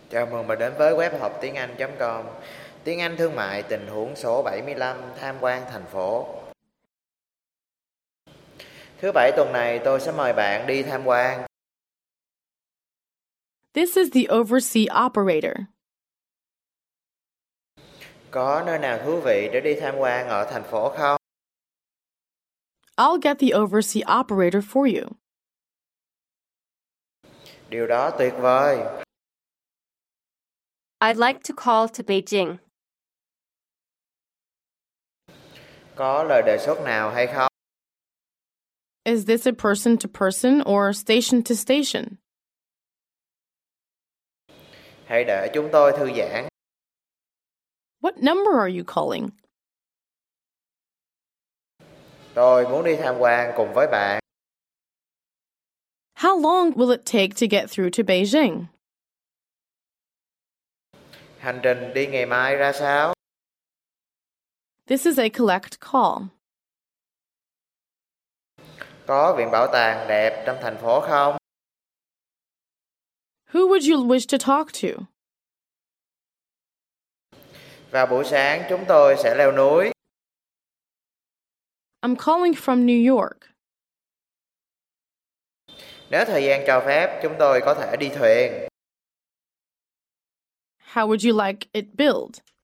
Chào mừng bạn đến với web học tiếng Anh.com. Tiếng Anh thương mại tình huống số 75, tham quan thành phố. Thứ Bảy tuần này tôi sẽ mời bạn đi tham quan. This is the overseas operator. Có nơi nào thú vị để đi tham quan ở thành phố không? I'll get the overseas operator for you. Điều đó tuyệt vời. I'd like to call to Beijing. Có lời đề xuất nào hay không? Is this a person to person or station to station? Hãy để chúng tôi thư giãn. What number are you calling? Tôi muốn đi tham quan cùng với bạn. How long will it take to get through to Beijing? Hành trình đi ngày mai ra sao? This is a collect call. Có viện bảo tàng đẹp trong thành phố không? Who would you wish to talk to? Vào buổi sáng chúng tôi sẽ leo núi. I'm calling from New York. Nếu thời gian cho phép, chúng tôi có thể đi thuyền. How would you like it billed?